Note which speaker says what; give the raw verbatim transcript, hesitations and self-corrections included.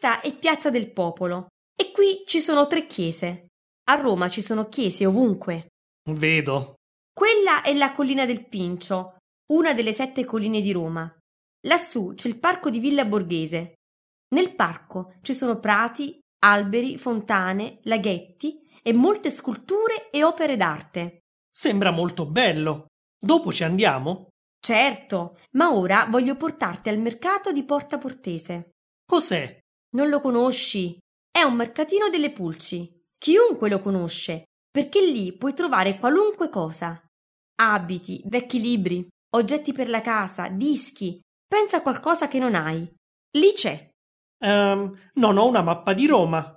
Speaker 1: Questa è Piazza del Popolo e qui ci sono tre chiese. A Roma ci sono chiese ovunque.
Speaker 2: Vedo.
Speaker 1: Quella è la Collina del Pincio, una delle sette colline di Roma. Lassù c'è il parco di Villa Borghese. Nel parco ci sono prati, alberi, fontane, laghetti e molte sculture e opere d'arte.
Speaker 2: Sembra molto bello. Dopo ci andiamo?
Speaker 1: Certo, ma ora voglio portarti al mercato di Porta Portese.
Speaker 2: Cos'è?
Speaker 1: Non lo conosci? È un mercatino delle pulci. Chiunque lo conosce, perché lì puoi trovare qualunque cosa. Abiti, vecchi libri, oggetti per la casa, dischi. Pensa a qualcosa che non hai. Lì c'è.
Speaker 2: Um, non ho una mappa di Roma.